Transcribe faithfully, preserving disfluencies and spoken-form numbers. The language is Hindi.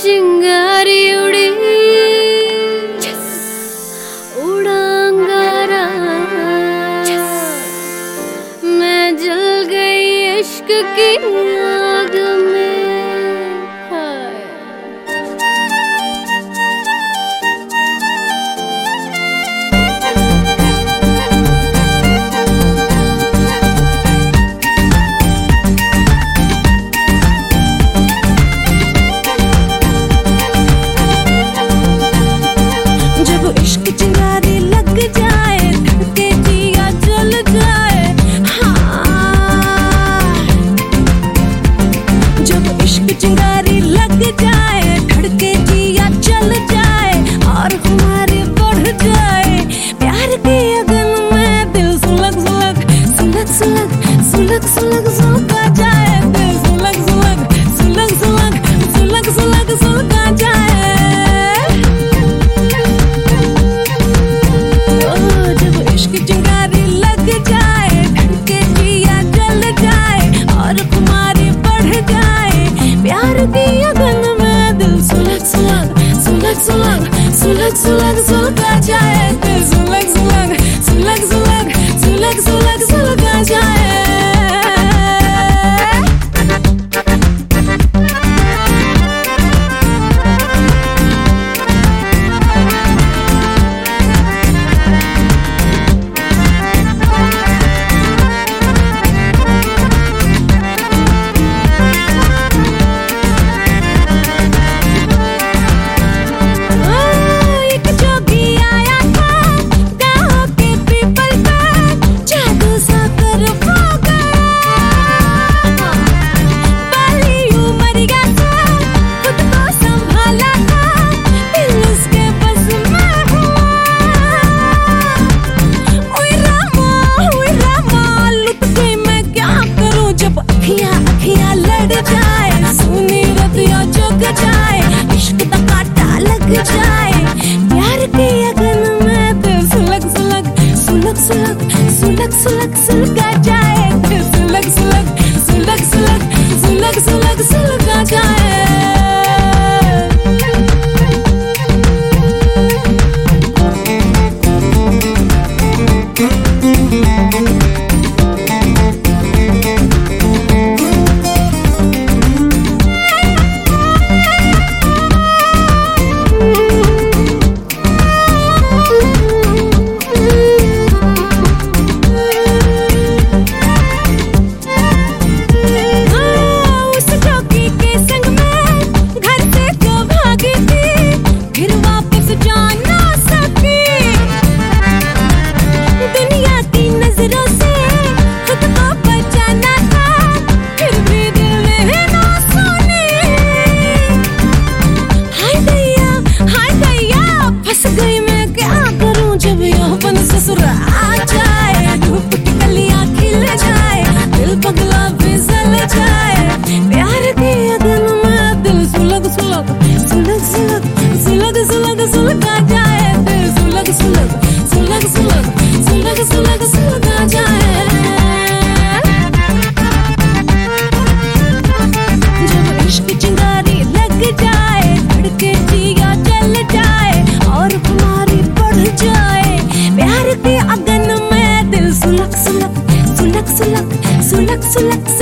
चिंगारी उड़ी उड़ांगारा, मैं जल गई इश्क की आग में। इश्क चिंगारी लग जाए, धड़के जिया जल जाए, हाँ। जब इश्क चिंगारी लग जाए, धड़के जिया जल जाए और हमारे बढ़ जाए, प्यार की अगन में दिल सुलग सुलग सुलग सुलग सुलग सुलग सुलगा जाए, दिल सुलग सुलग सुलग सुलग सुलग सुलग सुलगा जाए। चिंगारी लग जाए, धड़के जिया जल जाए और खुमारी बढ़ जाए, प्यार की अगन में दिल सुलग सुलग सुलग सुलग सुलग सुलग सुलगा जाए, दिल सुलग सुलग सुलग सुलग सुलग सुलग सुलगा जाए। अखियां लड़ जाए, सुनी रतियां जग जाए, इश्क का कांटा लग जाए, प्यार की अगन में दिल सुलग सुलग सुलग सुलग सुलग सुलग सुलगा जाए, दिल सुलग सुलग सुलग सुलग सुलग सुलग सुलगा जाए। ससुर आ जाए, धूप की कलियां खिल जाए, दिल पगला फिसल जाए, प्यार की अगन में दिल सुलग सुलग सुलग सुलग सुलग सुलग सुलगा जाए, दिल सुलग सुलग सुलग सुलग सुलग सुलग सुलगा जाए। जब इश्क चिंगारी लग जाए, धड़के जिया जल जाए और खुमारी बढ़ जाए, प्यार की अगन में दिल सुलग सुलग सुलग सुलग सुलग सुलग